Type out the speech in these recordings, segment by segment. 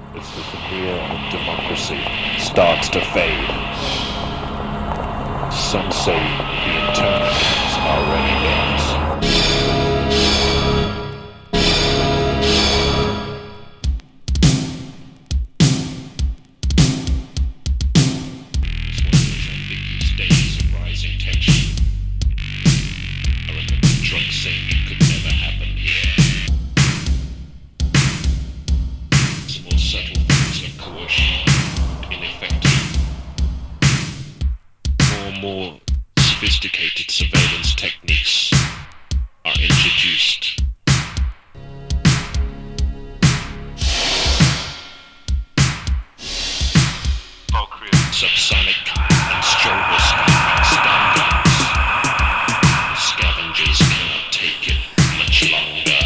as the veneer of democracy starts to fade. Some say the interment already ends. More sophisticated surveillance techniques are introduced. Subsonic and stroboscopic standards. Scavengers cannot take it much longer.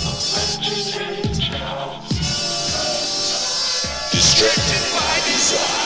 Distracted by desire.